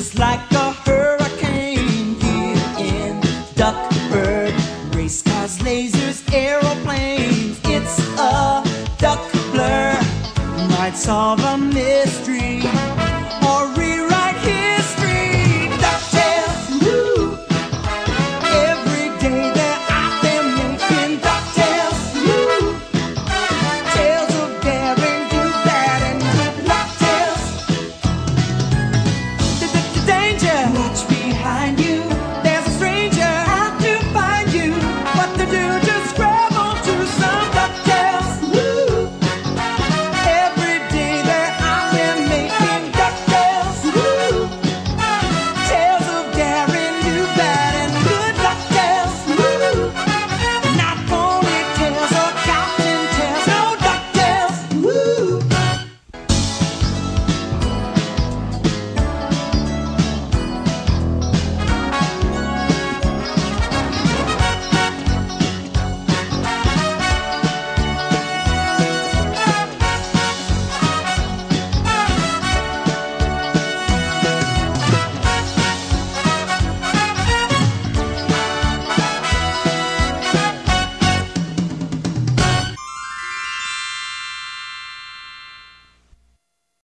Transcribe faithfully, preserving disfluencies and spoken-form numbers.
just like a hurricane here in Duckburg. Race cars, lasers, aeroplanes, it's a duck blur. Might solve a mystery.